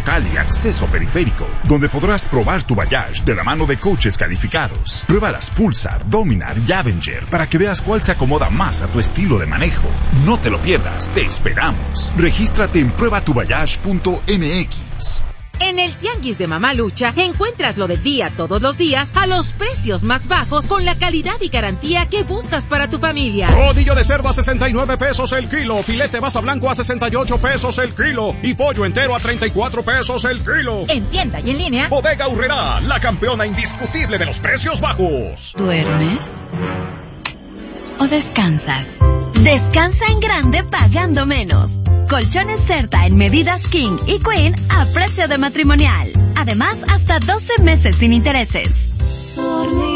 local y acceso periférico, donde podrás probar tu Voyage de la mano de coaches calificados. Prueba las Pulsar, Dominar y Avenger para que veas cuál se acomoda más a tu estilo de manejo. No te lo pierdas, te esperamos. Regístrate en pruebatuvoyage.mx. En el Tianguis de Mamalucha encuentras lo del día todos los días a los precios más bajos con la calidad y garantía que buscas para tu familia. Rodillo de cerdo a 69 pesos el kilo, filete basa blanco a 68 pesos el kilo y pollo entero a 34 pesos el kilo. En tienda y en línea, Bodega Aurrerá, la campeona indiscutible de los precios bajos. ¿Duermes o descansas? Descansa en grande pagando menos. Colchones Certa en medidas King y Queen a precio de matrimonial. Además, hasta 12 meses sin intereses.